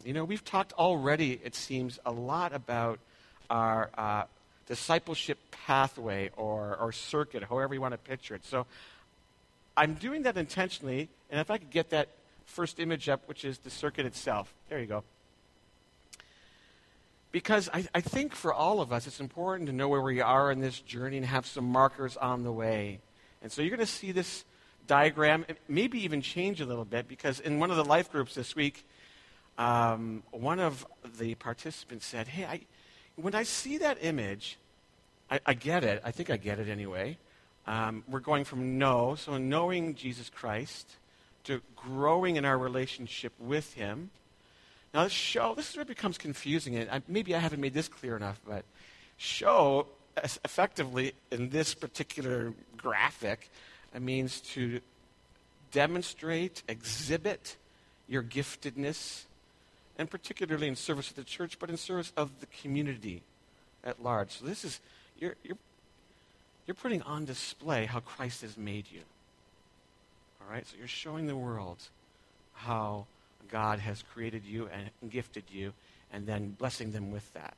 We've talked already, it seems, a lot about our discipleship pathway or circuit, however you want to picture it. So I'm doing that intentionally, and if I could get that first image up, which is the circuit itself. There you go. Because I think for all of us, it's important to know where we are in this journey and have some markers on the way. And so you're going to see this diagram, maybe even change a little bit, because in one of the life groups this week, one of the participants said, hey, when I see that image, I get it. I think I get it anyway. We're going from so knowing Jesus Christ, to growing in our relationship with him. Now, this is where it becomes confusing, and maybe I haven't made this clear enough, but show, effectively, in this particular graphic, it means to demonstrate, exhibit your giftedness, and particularly in service of the church, but in service of the community at large. So this is, you're putting on display how Christ has made you. All right? So you're showing the world how God has created you and gifted you, and then blessing them with that.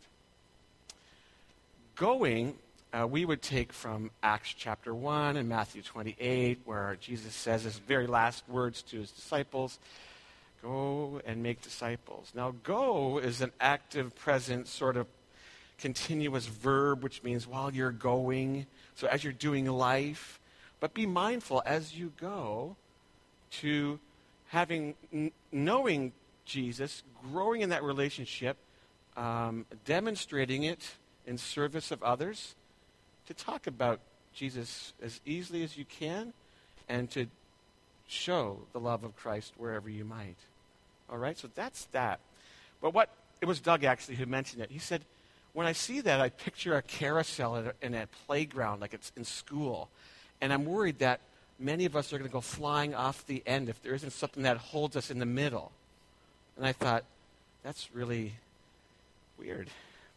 Going, we would take from Acts chapter 1 and Matthew 28, where Jesus says his very last words to his disciples, go and make disciples. Now, go is an active, present, sort of continuous verb, which means while you're going, so as you're doing life, but be mindful as you go to knowing Jesus, growing in that relationship, demonstrating it in service of others, to talk about Jesus as easily as you can, and to show the love of Christ wherever you might. All right, so that's that. But it was Doug actually who mentioned it. He said, when I see that, I picture a carousel in a playground, like it's in school. And I'm worried that many of us are going to go flying off the end if there isn't something that holds us in the middle. And I thought, that's really weird.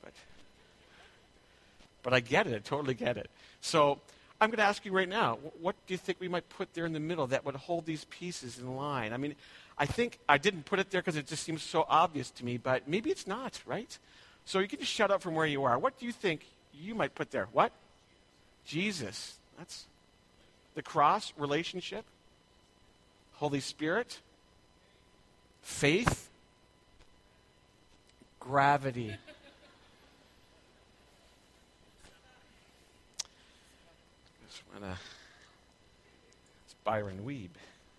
But I get it. I totally get it. So I'm going to ask you right now, what do you think we might put there in the middle that would hold these pieces in line? I mean, I think I didn't put it there because it just seems so obvious to me, but maybe it's not, right? So you can just shout out from where you are. What do you think you might put there? What? Jesus. That's the cross, relationship, Holy Spirit, faith, gravity. It's Byron Weeb.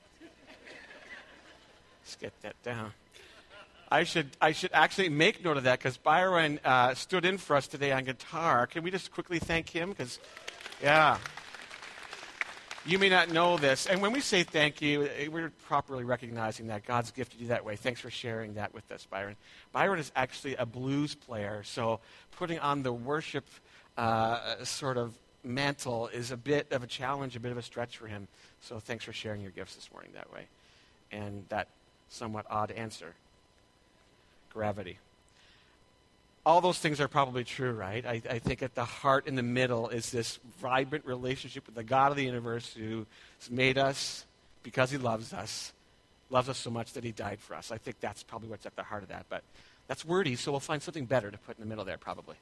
Let's get that down. I should actually make note of that, because Byron stood in for us today on guitar. Can we just quickly thank him? Because, yeah. You may not know this. And when we say thank you, we're properly recognizing that God's gifted you that way. Thanks for sharing that with us, Byron. Byron is actually a blues player, so putting on the worship sort of mantle is a bit of a challenge, a bit of a stretch for him. So thanks for sharing your gifts this morning that way. And that somewhat odd answer. Gravity. All those things are probably true, right? I think at the heart in the middle is this vibrant relationship with the God of the universe who has made us because he loves us so much that he died for us. I think that's probably what's at the heart of that. But that's wordy, so we'll find something better to put in the middle there probably.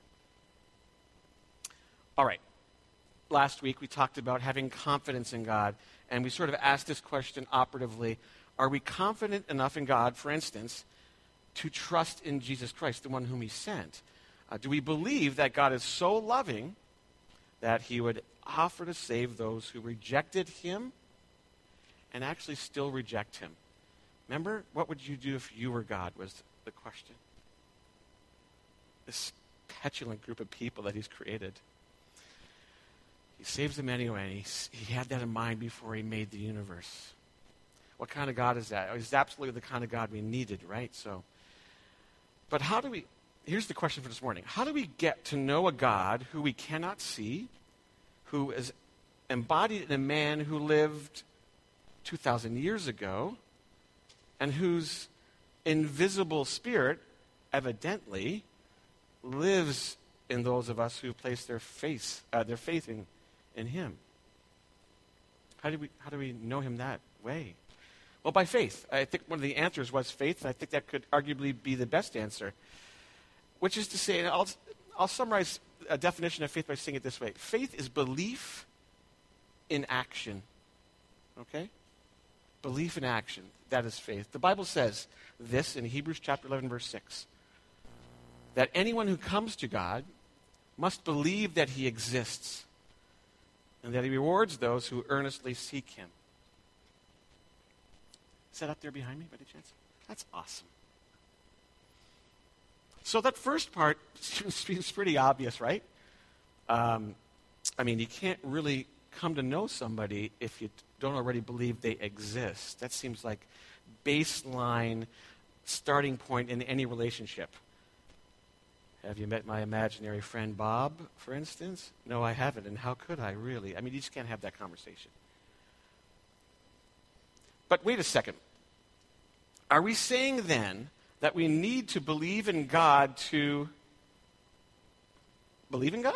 All right. Last week we talked about having confidence in God, and we sort of asked this question operatively. Are we confident enough in God, for instance, to trust in Jesus Christ, the one whom he sent? Do we believe that God is so loving that he would offer to save those who rejected him and actually still reject him? Remember, what would you do if you were God, was the question. This petulant group of people that he's created. He saves them anyway, and he had that in mind before he made the universe. What kind of God is that? He's absolutely the kind of God we needed, right? But here's the question for this morning. How do we get to know a God who we cannot see, who is embodied in a man who lived 2,000 years ago, and whose invisible spirit evidently lives in those of us who place their faith in him? How do we know him that way? Well, by faith. I think one of the answers was faith, and I think that could arguably be the best answer. Which is to say, and I'll summarize a definition of faith by saying it this way. Faith is belief in action. Okay? Belief in action. That is faith. The Bible says this in Hebrews chapter 11, verse 6. That anyone who comes to God must believe that he exists and that he rewards those who earnestly seek him. Is that up there behind me by any chance? That's awesome. So that first part seems pretty obvious, right? You can't really come to know somebody if you don't already believe they exist. That seems like baseline starting point in any relationship. Have you met my imaginary friend Bob, for instance? No, I haven't, and how could I, really? You just can't have that conversation. But wait a second. Are we saying then that we need to believe in God to believe in God?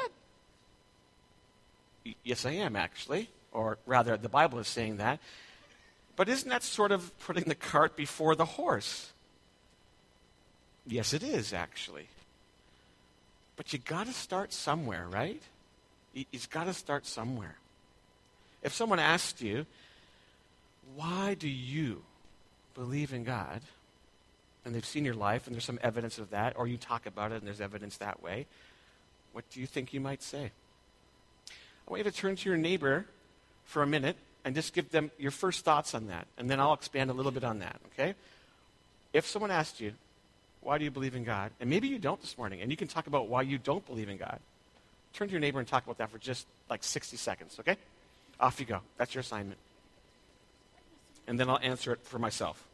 Yes, I am, actually. Or rather, the Bible is saying that. But isn't that sort of putting the cart before the horse? Yes, it is, actually. But you got to start somewhere, right? You've got to start somewhere. If someone asked you, why do you believe in God? And they've seen your life, and there's some evidence of that, or you talk about it, and there's evidence that way, what do you think you might say? I want you to turn to your neighbor for a minute and just give them your first thoughts on that, and then I'll expand a little bit on that, okay? If someone asked you, why do you believe in God? And maybe you don't this morning, and you can talk about why you don't believe in God. Turn to your neighbor and talk about that for just like 60 seconds, okay? Off you go. That's your assignment. And then I'll answer it for myself.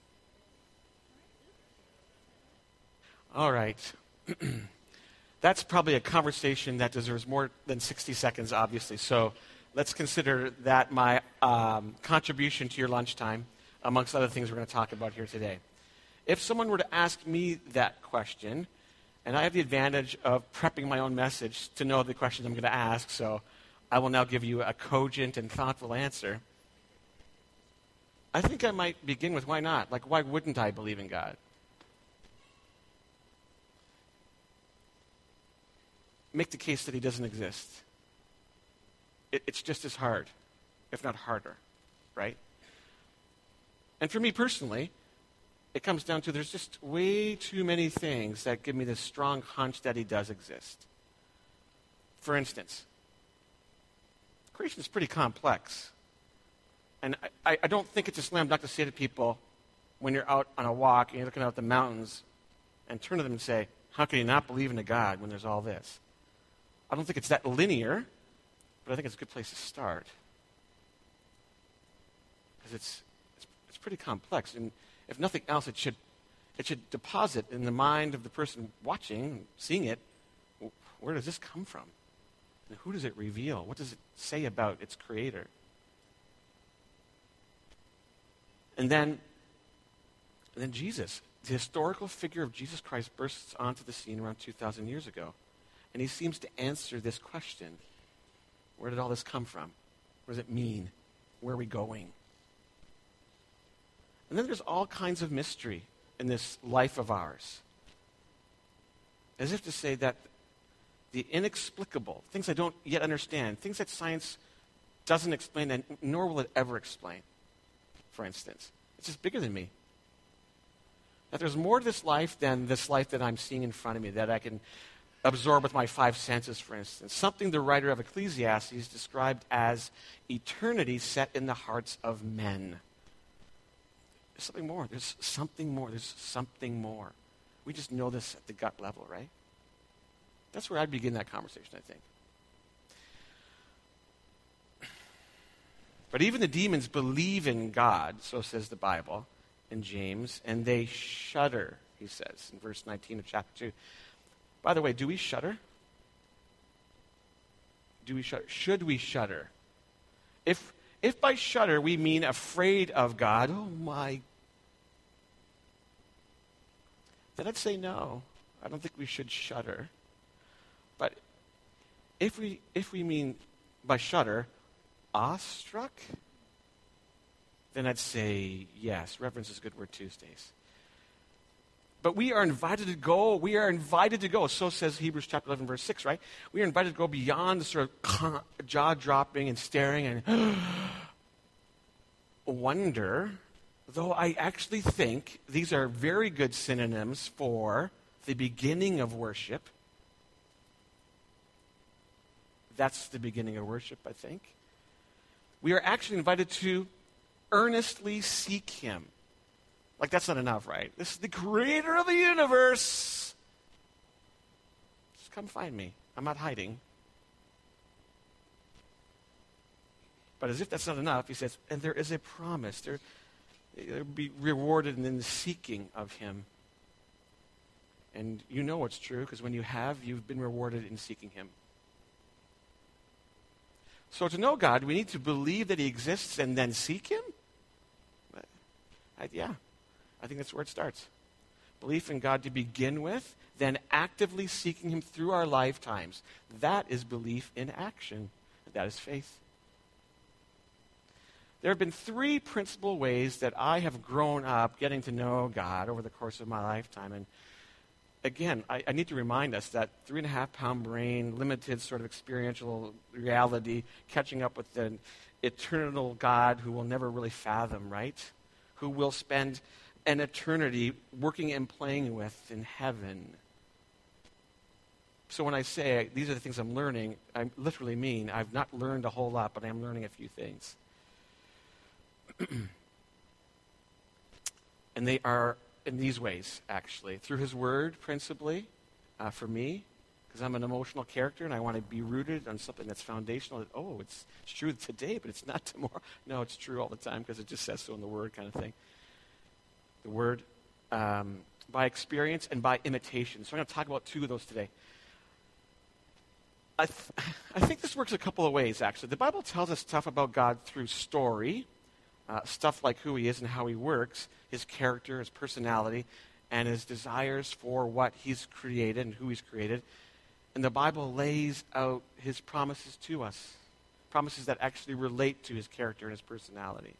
All right. That's probably a conversation that deserves more than 60 seconds, obviously. So let's consider that my contribution to your lunchtime, amongst other things we're going to talk about here today. If someone were to ask me that question, and I have the advantage of prepping my own message to know the question I'm going to ask, so I will now give you a cogent and thoughtful answer. I think I might begin with why not? Like, why wouldn't I believe in God? Make the case that he doesn't exist. It's just as hard, if not harder, right? And for me personally, it comes down to there's just way too many things that give me this strong hunch that he does exist. For instance, creation is pretty complex. And I don't think it's a slam dunk to say to people when you're out on a walk and you're looking out at the mountains and turn to them and say, how can you not believe in a God when there's all this? I don't think it's that linear, but I think it's a good place to start. Because it's pretty complex. And if nothing else, it should deposit in the mind of the person watching, seeing it, where does this come from? And who does it reveal? What does it say about its creator? And then Jesus, the historical figure of Jesus Christ, bursts onto the scene around 2,000 years ago. And he seems to answer this question. Where did all this come from? What does it mean? Where are we going? And then there's all kinds of mystery in this life of ours. As if to say that the inexplicable, things I don't yet understand, things that science doesn't explain, and nor will it ever explain, for instance. It's just bigger than me. That there's more to this life than this life that I'm seeing in front of me, that I can absorb with my five senses, for instance. Something the writer of Ecclesiastes described as eternity set in the hearts of men. There's something more. There's something more. There's something more. We just know this at the gut level, right? That's where I'd begin that conversation, I think. But even the demons believe in God, so says the Bible in James, and they shudder, he says, in verse 19 of chapter 2. By the way, do we shudder? Do we shudder? Should we shudder? If by shudder we mean afraid of God, oh my, then I'd say no. I don't think we should shudder. But if we mean by shudder, awestruck, then I'd say yes. Reverence is a good word Tuesdays. But we are invited to go. We are invited to go. So says Hebrews chapter 11, verse 6, right? We are invited to go beyond the sort of jaw-dropping and staring and wonder, though I actually think these are very good synonyms for the beginning of worship. That's the beginning of worship, I think. We are actually invited to earnestly seek him. Like, that's not enough, right? This is the creator of the universe. Just come find me. I'm not hiding. But as if that's not enough, he says, and there is a promise. They'll be rewarded in the seeking of him. And you know it's true, because when you have, you've been rewarded in seeking him. So to know God, we need to believe that he exists and then seek him? Yeah. I think that's where it starts. Belief in God to begin with, then actively seeking him through our lifetimes. That is belief in action. That is faith. There have been three principal ways that I have grown up getting to know God over the course of my lifetime. And again, I need to remind us that 3.5-pound brain, limited sort of experiential reality, catching up with an eternal God who we'll never really fathom, right? Who will spend an eternity working and playing with in heaven. So when I say these are the things I'm learning, I literally mean I've not learned a whole lot, but I'm learning a few things. And they are in these ways, actually. Through his word, principally, for me, because I'm an emotional character and I want to be rooted on something that's foundational. It's true today, but it's not tomorrow. No, it's true all the time because it just says so in the word kind of thing. The word, by experience and by imitation. So I'm going to talk about two of those today. I think this works a couple of ways, actually. The Bible tells us stuff about God through story, stuff like who he is and how he works, his character, his personality, and his desires for what he's created and who he's created. And the Bible lays out his promises to us, promises that actually relate to his character and his personality.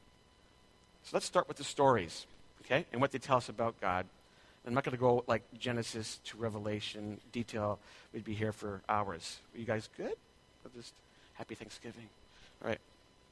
So let's start with the stories, okay, and what they tell us about God. I'm not going to go like Genesis to Revelation detail. We'd be here for hours. Are you guys good? Just happy Thanksgiving. All right.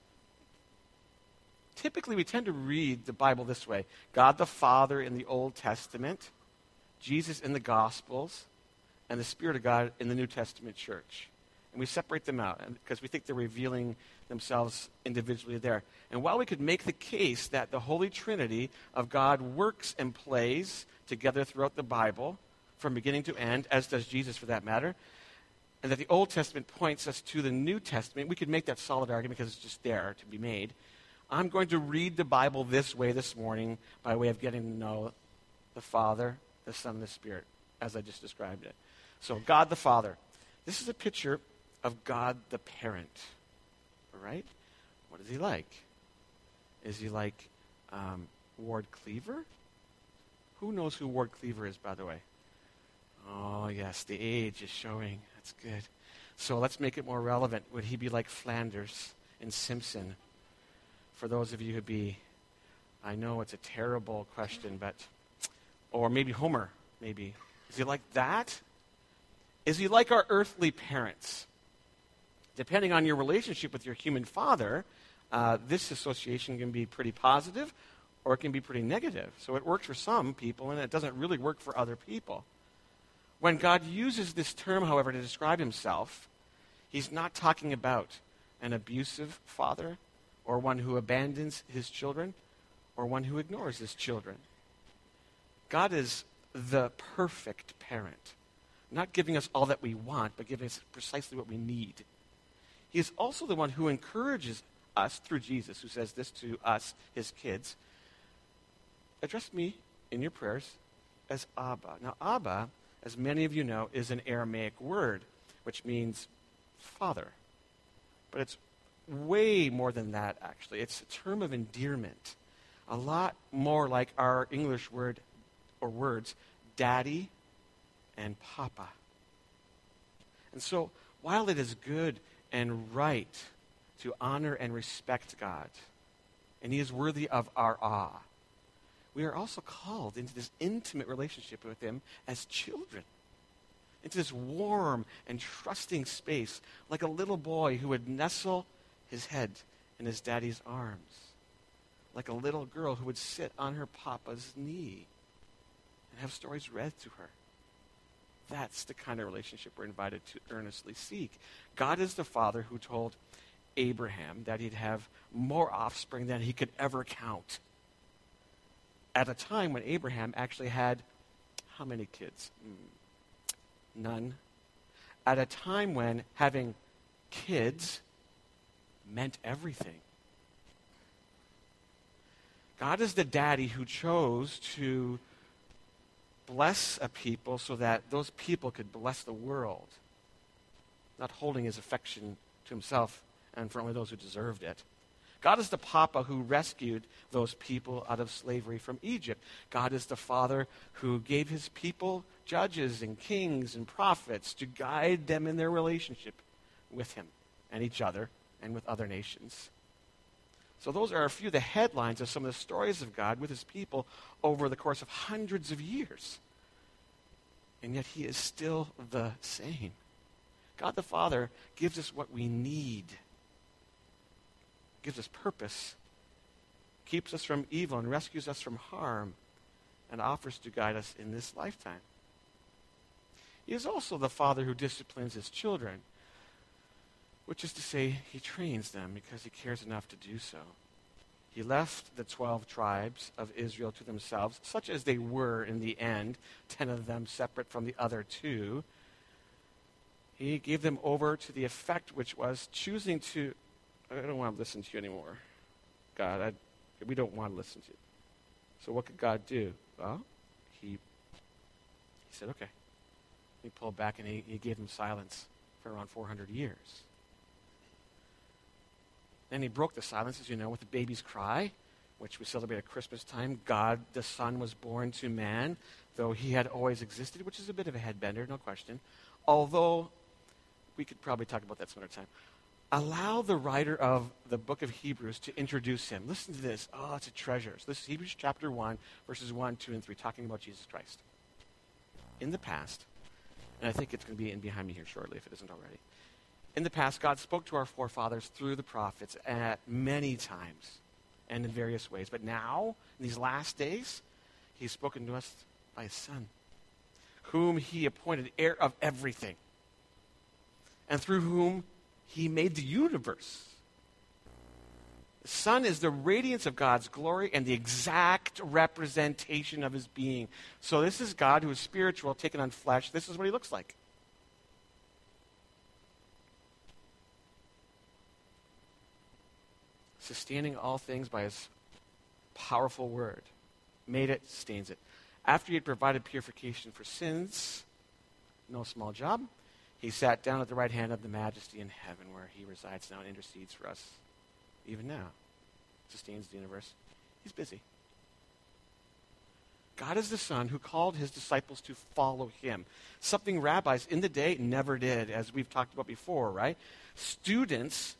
Typically, we tend to read the Bible this way. God the Father in the Old Testament, Jesus in the Gospels, and the Spirit of God in the New Testament church. And we separate them out because we think they're revealing themselves individually there. And while we could make the case that the Holy Trinity of God works and plays together throughout the Bible, from beginning to end, as does Jesus for that matter, and that the Old Testament points us to the New Testament, we could make that solid argument because it's just there to be made. I'm going to read the Bible this way this morning by way of getting to know the Father, the Son, and the Spirit, as I just described it. So God the Father. This is a picture of God the parent. All right? What is he like? Is he like Ward Cleaver? Who knows who Ward Cleaver is, by the way? Oh, yes, the age is showing. That's good. So let's make it more relevant. Would he be like Flanders in Simpson? For those of you who'd be, I know it's a terrible question, but, or maybe Homer, maybe. Is he like that? Is he like our earthly parents? Depending on your relationship with your human father, this association can be pretty positive or it can be pretty negative. So it works for some people and it doesn't really work for other people. When God uses this term, however, to describe himself, he's not talking about an abusive father or one who abandons his children or one who ignores his children. God is the perfect parent, not giving us all that we want, but giving us precisely what we need. He is also the one who encourages us through Jesus, who says this to us, his kids. Address me in your prayers as Abba. Now, Abba, as many of you know, is an Aramaic word, which means father. But it's way more than that, actually. It's a term of endearment. A lot more like our English word or words, daddy and papa. And so, while it is good and right to honor and respect God, and he is worthy of our awe. We are also called into this intimate relationship with him as children, into this warm and trusting space, like a little boy who would nestle his head in his daddy's arms, like a little girl who would sit on her papa's knee and have stories read to her. That's the kind of relationship we're invited to earnestly seek. God is the father who told Abraham that he'd have more offspring than he could ever count, at a time when Abraham actually had how many kids? None. At a time when having kids meant everything. God is the daddy who chose to bless a people so that those people could bless the world, not holding his affection to himself and for only those who deserved it. God is the papa who rescued those people out of slavery from Egypt. God is the father who gave his people judges and kings and prophets to guide them in their relationship with him and each other and with other nations. So those are a few of the headlines of some of the stories of God with his people over the course of hundreds of years. And yet he is still the same. God the Father gives us what we need, gives us purpose, keeps us from evil and rescues us from harm, and offers to guide us in this lifetime. He is also the Father who disciplines his children, which is to say, he trains them because he cares enough to do so. He left the 12 tribes of Israel to themselves, such as they were in the end, 10 of them separate from the other 2. He gave them over to the effect which was choosing to, I don't want to listen to you anymore. God, we don't want to listen to you. So what could God do? Well, he said, okay. He pulled back and he gave them silence for around 400 years. Then he broke the silence, as you know, with the baby's cry, which we celebrate at Christmas time. God, the Son, was born to man, though he had always existed, which is a bit of a headbender, no question. Although, we could probably talk about that some other time. Allow the writer of the book of Hebrews to introduce him. Listen to this. Oh, it's a treasure. So this is Hebrews chapter 1, verses 1, 2, and 3, talking about Jesus Christ. In the past, and I think it's going to be in behind me here shortly if it isn't already. In the past, God spoke to our forefathers through the prophets at many times and in various ways. But now, in these last days, he's spoken to us by his Son, whom he appointed heir of everything, and through whom he made the universe. The Son is the radiance of God's glory and the exact representation of his being. So this is God who is spiritual, taken on flesh. This is what he looks like. Sustaining all things by his powerful word. Made it, sustains it. After he had provided purification for sins, no small job, he sat down at the right hand of the Majesty in heaven, where he resides now and intercedes for us even now. Sustains the universe. He's busy. God is the Son who called his disciples to follow him. Something rabbis in the day never did, as we've talked about before, right? Students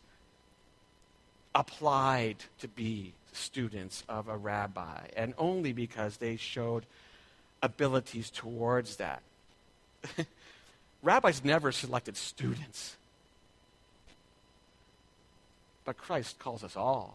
applied to be students of a rabbi, and only because they showed abilities towards that. Rabbis never selected students. But Christ calls us all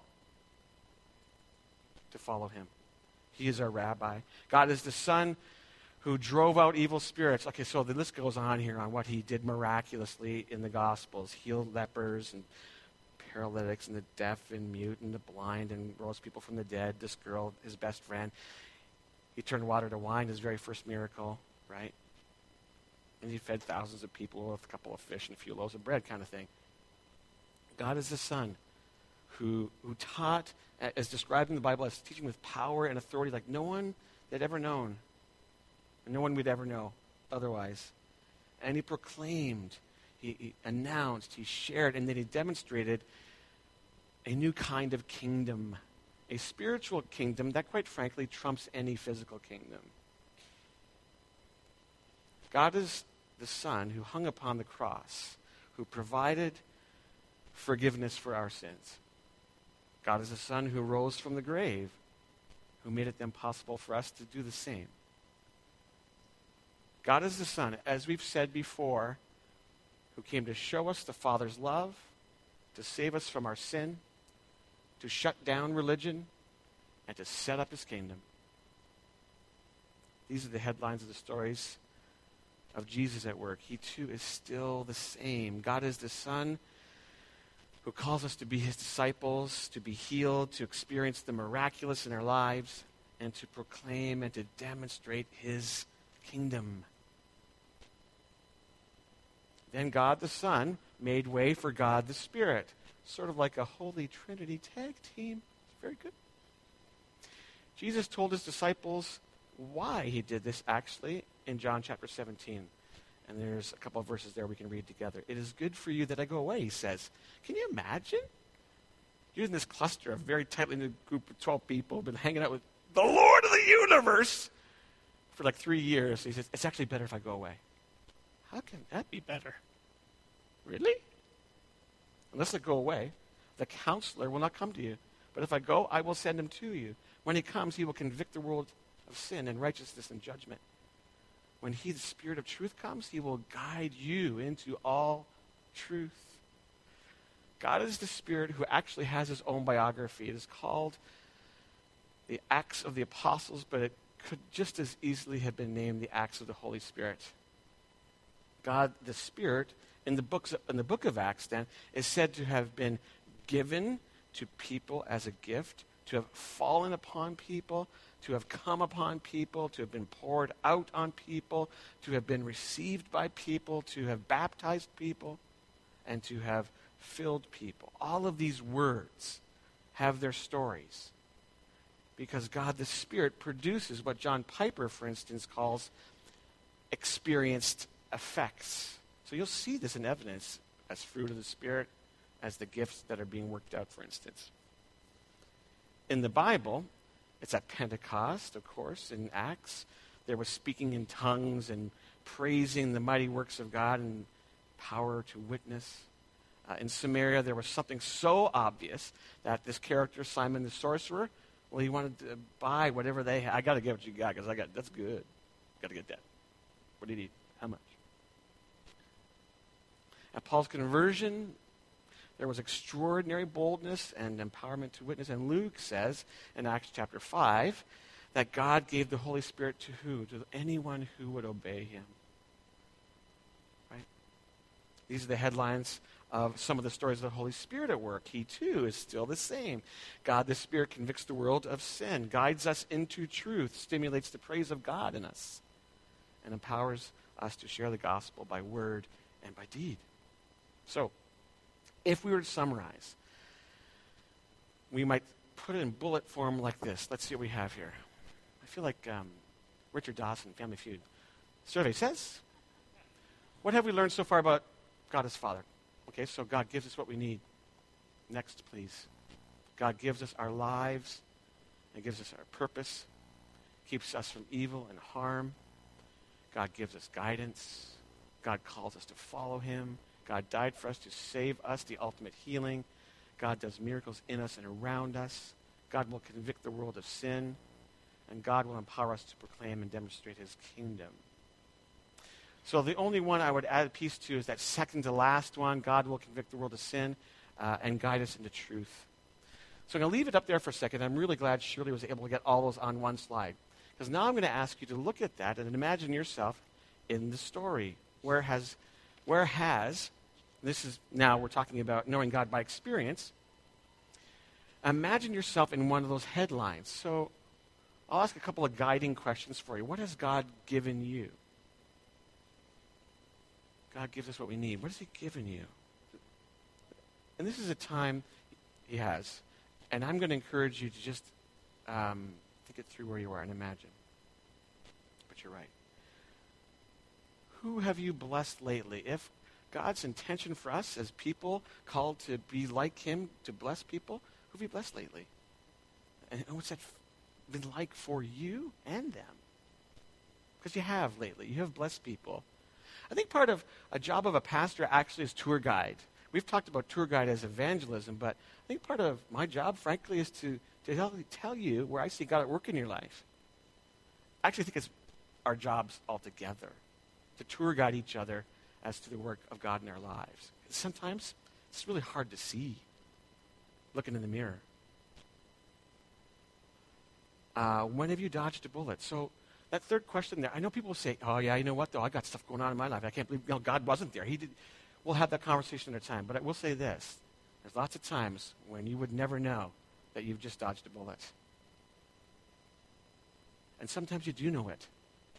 to follow him. He is our rabbi. God is the Son who drove out evil spirits. Okay, so the list goes on here on what he did miraculously in the Gospels. Healed lepers and paralytics and the deaf and mute and the blind and rose people from the dead. This girl, his best friend. He turned water to wine, his very first miracle, right? And he fed thousands of people with a couple of fish and a few loaves of bread kind of thing. God is the Son who taught, as described in the Bible, as teaching with power and authority like no one had ever known, and no one would ever know otherwise. And he proclaimed, he announced, he shared, and then he demonstrated a new kind of kingdom, a spiritual kingdom that, quite frankly, trumps any physical kingdom. God is the Son who hung upon the cross, who provided forgiveness for our sins. God is the Son who rose from the grave, who made it then possible for us to do the same. God is the Son, as we've said before, who came to show us the Father's love, to save us from our sin, to shut down religion, and to set up his kingdom. These are the headlines of the stories of Jesus at work. He too is still the same. God is the Son who calls us to be his disciples, to be healed, to experience the miraculous in our lives, and to proclaim and to demonstrate his kingdom. Then God the Son made way for God the Spirit, sort of like a Holy Trinity tag team. It's very good. Jesus told his disciples why he did this, actually, in John chapter 17. And there's a couple of verses there we can read together. It is good for you that I go away, he says. Can you imagine? You're in this cluster of very tightly knit group of 12 people, been hanging out with the Lord of the universe for like 3 years. He says, it's actually better if I go away. How can that be better? Really? Unless I go away, the counselor will not come to you. But if I go, I will send him to you. When he comes, he will convict the world of sin and righteousness and judgment. When he, the Spirit of truth, comes, he will guide you into all truth. God is the Spirit who actually has his own biography. It is called the Acts of the Apostles, but it could just as easily have been named the Acts of the Holy Spirit. God, the Spirit, in the book of Acts, then, is said to have been given to people as a gift, to have fallen upon people, to have come upon people, to have been poured out on people, to have been received by people, to have baptized people, and to have filled people. All of these words have their stories because God the Spirit produces what John Piper, for instance, calls experienced effects. So you'll see this in evidence as fruit of the Spirit, as the gifts that are being worked out, for instance. In the Bible, it's at Pentecost, of course, in Acts. There was speaking in tongues and praising the mighty works of God and power to witness. In Samaria, there was something so obvious that this character, Simon the sorcerer, well, he wanted to buy whatever they had. I got to get what you got because that's good. Got to get that. What do you need? How much? At Paul's conversion, there was extraordinary boldness and empowerment to witness. And Luke says in Acts chapter 5 that God gave the Holy Spirit to who? To anyone who would obey him. Right? These are the headlines of some of the stories of the Holy Spirit at work. He too is still the same. God the Spirit convicts the world of sin, guides us into truth, stimulates the praise of God in us, and empowers us to share the gospel by word and by deed. So, if we were to summarize, we might put it in bullet form like this. Let's see what we have here. I feel like Richard Dawson, Family Feud. Survey says, what have we learned so far about God as Father? Okay, so God gives us what we need. Next, please. God gives us our lives and gives us our purpose, keeps us from evil and harm. God gives us guidance. God calls us to follow him. God died for us to save us, the ultimate healing. God does miracles in us and around us. God will convict the world of sin. And God will empower us to proclaim and demonstrate his kingdom. So the only one I would add a piece to is that second to last one. God will convict the world of sin and guide us into truth. So I'm going to leave it up there for a second. I'm really glad Shirley was able to get all those on one slide. Because now I'm going to ask you to look at that and imagine yourself in the story. Where has, this is now we're talking about knowing God by experience. Imagine yourself in one of those headlines. So I'll ask a couple of guiding questions for you. What has God given you? God gives us what we need. What has he given you? And this is a time he has. And I'm going to encourage you to just think it through where you are and imagine. But you're right. Who have you blessed lately? If God's intention for us as people called to be like him, to bless people, who have you blessed lately? And what's that been like for you and them? Because you have lately. You have blessed people. I think part of a job of a pastor actually is tour guide. We've talked about tour guide as evangelism, but I think part of my job, frankly, is to tell you where I see God at work in your life. I actually think it's our jobs altogether, to tour guide each other as to the work of God in our lives. Sometimes it's really hard to see looking in the mirror. When have you dodged a bullet? So that third question there, I know people will say, oh yeah, you know what though, I got stuff going on in my life. I can't believe God wasn't there. He did. We'll have that conversation at a time. But I will say this. There's lots of times when you would never know that you've just dodged a bullet. And sometimes you do know it.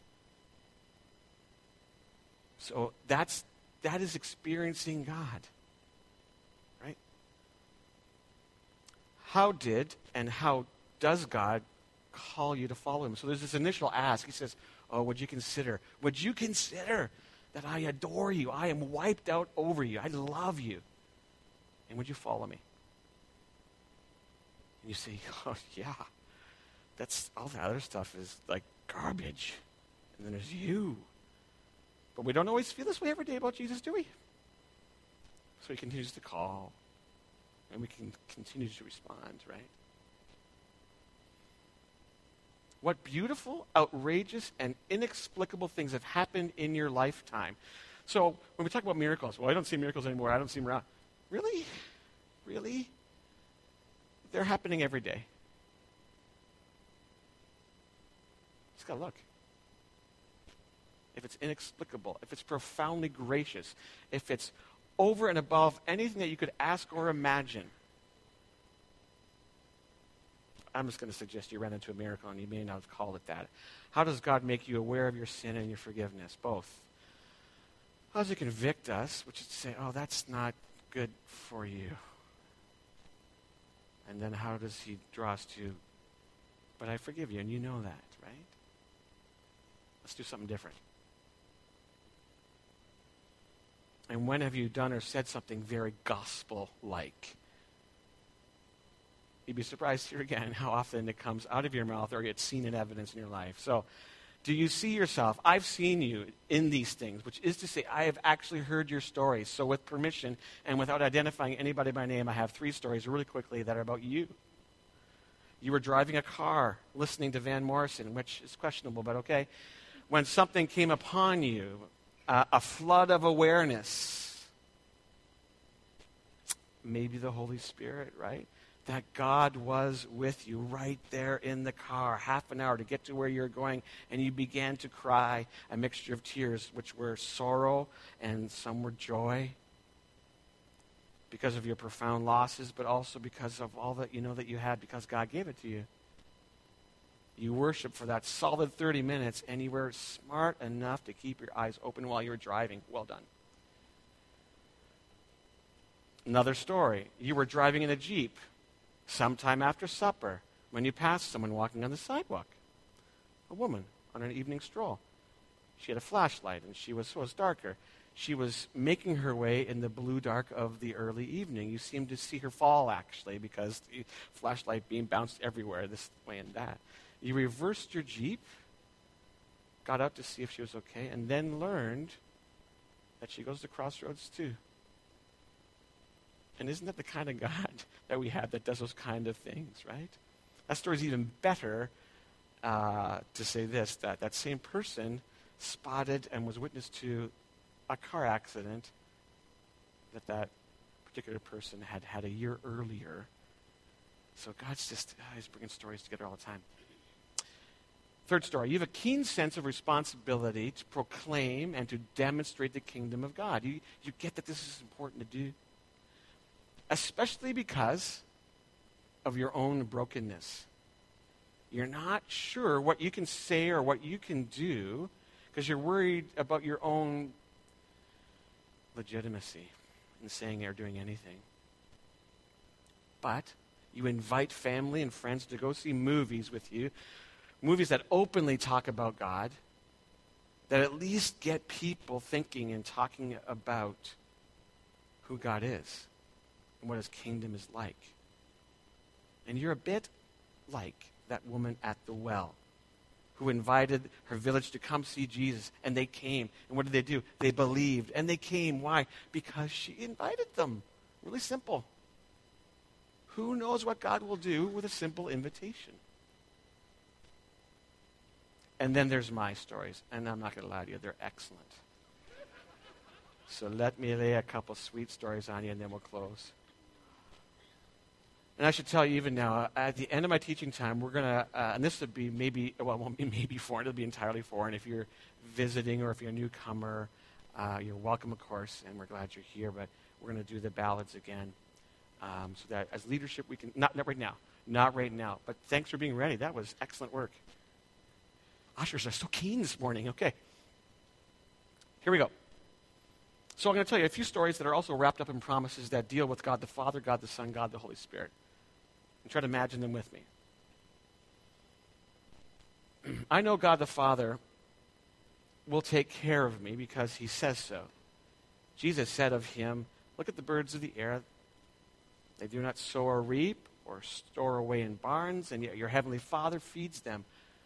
So that is experiencing God. Right? How did and how does God call you to follow him? So there's this initial ask. He says, oh, would you consider that I adore you? I am wiped out over you. I love you. And would you follow me? And you say, oh, yeah. That's all the other stuff is like garbage. And then there's you. But we don't always feel this way every day about Jesus, do we? So he continues to call. And we can continue to respond, right? What beautiful, outrageous, and inexplicable things have happened in your lifetime. So when we talk about miracles, well, I don't see miracles anymore. I don't see them around. Really? Really? They're happening every day. Just got to look. If it's inexplicable, if it's profoundly gracious, if it's over and above anything that you could ask or imagine, I'm just going to suggest you ran into a miracle, and you may not have called it that. How does God make you aware of your sin and your forgiveness? Both. How does he convict us, which is to say, oh, that's not good for you. And then how does he draw us to, but I forgive you, and you know that, right? Let's do something different. And when have you done or said something very gospel-like? You'd be surprised here again how often it comes out of your mouth or gets seen in evidence in your life. So, do you see yourself? I've seen you in these things, which is to say, I have actually heard your stories. So, with permission and without identifying anybody by name, I have 3 stories really quickly that are about you. You were driving a car, listening to Van Morrison, which is questionable, but okay. When something came upon you, a flood of awareness, maybe the Holy Spirit, right? That God was with you right there in the car, half an hour to get to where you're going, and you began to cry, a mixture of tears, which were sorrow and some were joy because of your profound losses, but also because of all that you know that you had because God gave it to you. You worshiped for that solid 30 minutes, and you were smart enough to keep your eyes open while you were driving. Well done. Another story. You were driving in a Jeep sometime after supper when you passed someone walking on the sidewalk, a woman on an evening stroll. She had a flashlight, and so it was darker. She was making her way in the blue dark of the early evening. You seemed to see her fall, actually, because the flashlight beam bounced everywhere, this way and that. You reversed your Jeep, got out to see if she was okay, and then learned that she goes to Crossroads too. And isn't that the kind of God that we have that does those kind of things, right? That story's even better to say this, that same person spotted and was witness to a car accident that particular person had had a year earlier. So God's just, he's bringing stories together all the time. Third story, you have a keen sense of responsibility to proclaim and to demonstrate the kingdom of God. You get that this is important to do, especially because of your own brokenness. You're not sure what you can say or what you can do because you're worried about your own legitimacy in saying or doing anything. But you invite family and friends to go see movies with you, movies that openly talk about God, that at least get people thinking and talking about who God is and what his kingdom is like. And you're a bit like that woman at the well who invited her village to come see Jesus, and they came. And what did they do? They believed, and they came. Why? Because she invited them. Really simple. Who knows what God will do with a simple invitation? And then there's my stories, and I'm not going to lie to you, they're excellent. So let me lay a couple sweet stories on you, and then we'll close. And I should tell you even now, at the end of my teaching time, we're going to, and this would be maybe, well, it won't be maybe foreign, it'll be entirely foreign. If you're visiting or if you're a newcomer, you're welcome, of course, and we're glad you're here, but we're going to do the ballads again. So that as leadership we can, not right now, but thanks for being ready. That was excellent work. Ushers are so keen this morning. Okay. Here we go. So I'm going to tell you a few stories that are also wrapped up in promises that deal with God the Father, God the Son, God the Holy Spirit. And try to imagine them with me. I know God the Father will take care of me because he says so. Jesus said of him, look at the birds of the air. They do not sow or reap or store away in barns, and yet your heavenly Father feeds them.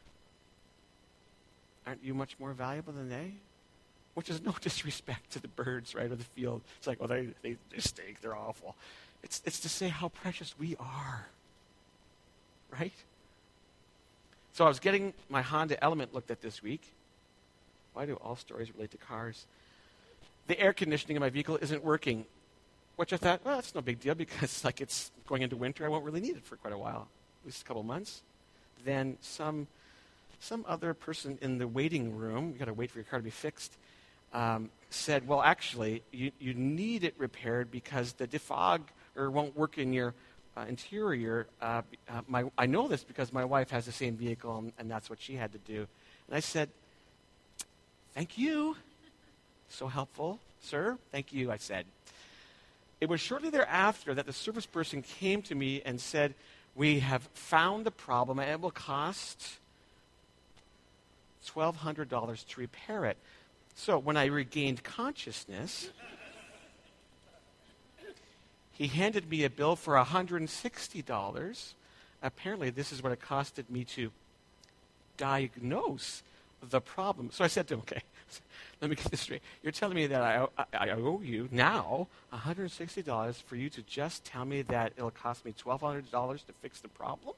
Aren't you much more valuable than they? Which is no disrespect to the birds, right, of the field. It's like, well, they stink, they're awful. It's to say how precious we are, right? So I was getting my Honda Element looked at this week. Why do all stories relate to cars? The air conditioning in my vehicle isn't working, which I thought, well, that's no big deal because like it's going into winter. I won't really need it for quite a while, at least a couple months. Then some other person in the waiting room, you got to wait for your car to be fixed, said, well, actually, you need it repaired because the defogger won't work in your interior. I know this because my wife has the same vehicle, and that's what she had to do. And I said, thank you. So helpful, sir. Thank you, I said. It was shortly thereafter that the service person came to me and said, we have found the problem, and it will cost $1,200 to repair it. So when I regained consciousness, he handed me a bill for $160. Apparently, this is what it costed me to diagnose the problem. So I said to him, okay, let me get this straight. You're telling me that I owe you now $160 for you to just tell me that it'll cost me $1,200 to fix the problem?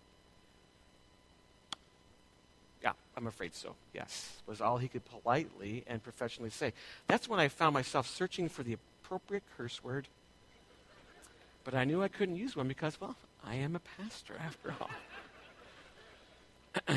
Yeah, I'm afraid so, yes, was all he could politely and professionally say. That's when I found myself searching for the appropriate curse word. But I knew I couldn't use one because, well, I am a pastor after all.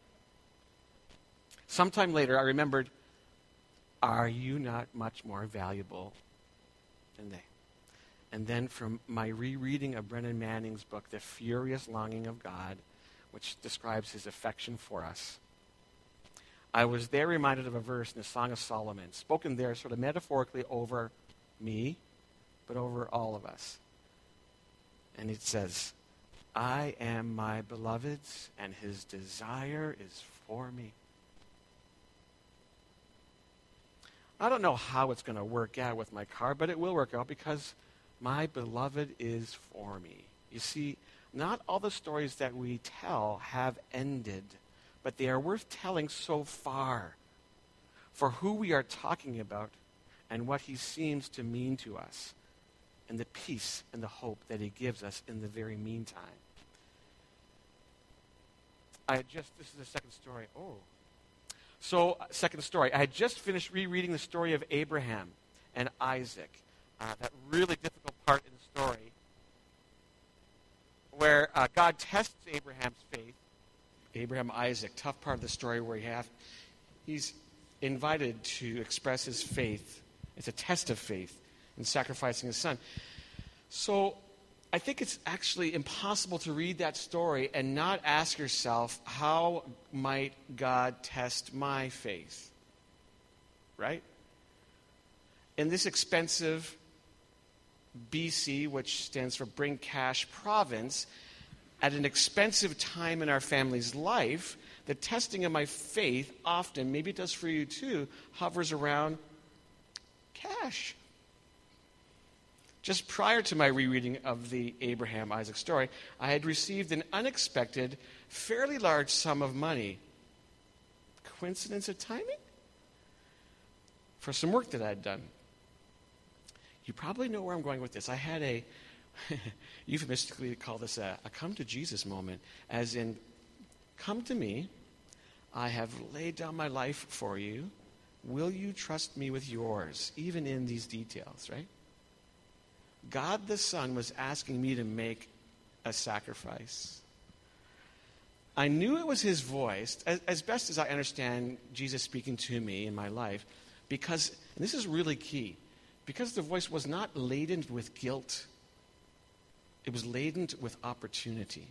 Sometime later, I remembered, are you not much more valuable than they? And then from my rereading of Brennan Manning's book, The Furious Longing of God, which describes his affection for us, I was there reminded of a verse in the Song of Solomon, spoken there sort of metaphorically over me, but over all of us. And it says, I am my beloved's, and his desire is for me. I don't know how it's going to work out with my car, but it will work out because my beloved is for me. You see, not all the stories that we tell have ended, but they are worth telling so far for who we are talking about and what he seems to mean to us and the peace and the hope that he gives us in the very meantime. This is the second story. Second story. I had just finished rereading the story of Abraham and Isaac. That really difficult part in the story where God tests Abraham's faith. Abraham, Isaac, tough part of the story where he's invited to express his faith. It's a test of faith in sacrificing his son. So I think it's actually impossible to read that story and not ask yourself, how might God test my faith? Right? In this expensive BC, which stands for Bring Cash province, at an expensive time in our family's life, the testing of my faith often, maybe it does for you too, hovers around cash. Just prior to my rereading of the Abraham Isaac story, I had received an unexpected, fairly large sum of money. coincidence of timing? For some work that I'd done. You probably know where I'm going with this. I had a, euphemistically call this a come to Jesus moment, as in, come to me, I have laid down my life for you. Will you trust me with yours, even in these details, right? God the Son was asking me to make a sacrifice. I knew it was his voice, as best as I understand Jesus speaking to me in my life, because, and this is really key, because the voice was not laden with guilt. It was laden with opportunity.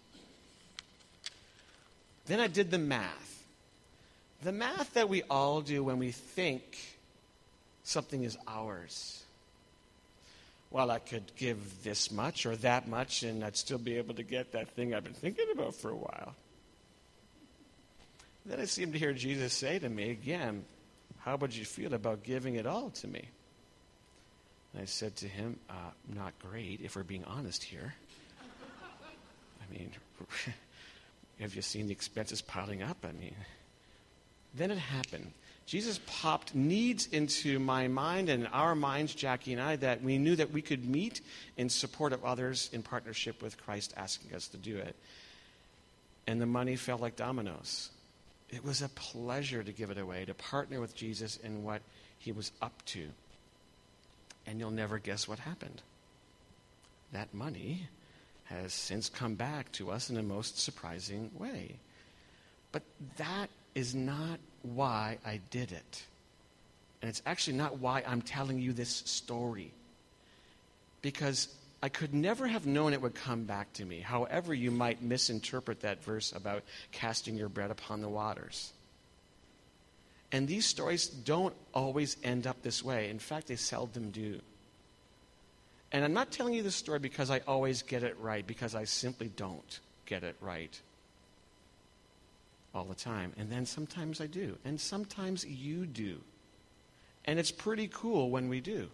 Then I did the math. The math that we all do when we think something is ours. Well, I could give this much or that much, and I'd still be able to get that thing I've been thinking about for a while. Then I seemed to hear Jesus say to me again, how would you feel about giving it all to me? And I said to him, not great, if we're being honest here. I mean, have you seen the expenses piling up? I mean, then it happened. Jesus popped needs into my mind and our minds, Jackie and I, that we knew that we could meet in support of others in partnership with Christ asking us to do it. And the money fell like dominoes. It was a pleasure to give it away, to partner with Jesus in what he was up to. And you'll never guess what happened. That money has since come back to us in a most surprising way. But that is not why I did it. And it's actually not why I'm telling you this story. Because I could never have known it would come back to me, however you might misinterpret that verse about casting your bread upon the waters. And these stories don't always end up this way. In fact, they seldom do. And I'm not telling you this story because I always get it right, because I simply don't get it right all the time. And then sometimes I do. And sometimes you do. And it's pretty cool when we do.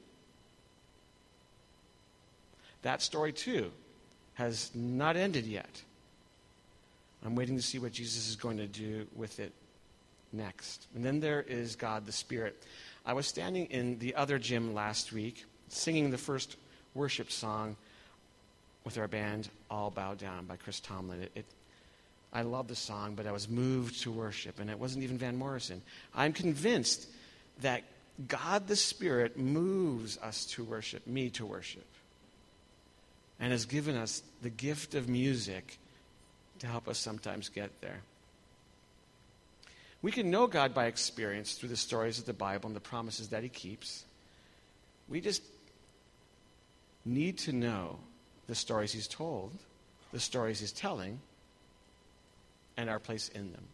That story, too, has not ended yet. I'm waiting to see what Jesus is going to do with it next. And then there is God the Spirit. I was standing in the other gym last week, singing the first worship song with our band, All Bow Down, by Chris Tomlin. I love the song, but I was moved to worship, and it wasn't even Van Morrison. I'm convinced that God the Spirit moves us to worship, me to worship, and has given us the gift of music to help us sometimes get there. We can know God by experience through the stories of the Bible and the promises that he keeps. We just need to know the stories he's told, the stories he's telling, and our place in them.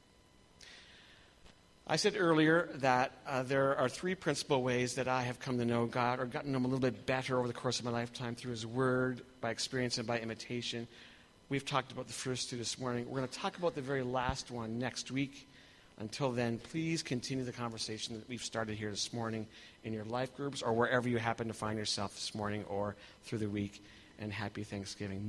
I said earlier that there are three principal ways that I have come to know God, or gotten to know him a little bit better over the course of my lifetime, through his word, by experience, and by imitation. We've talked about the first two this morning. We're going to talk about the very last one next week. Until then, please continue the conversation that we've started here this morning in your life groups or wherever you happen to find yourself this morning or through the week. And happy Thanksgiving.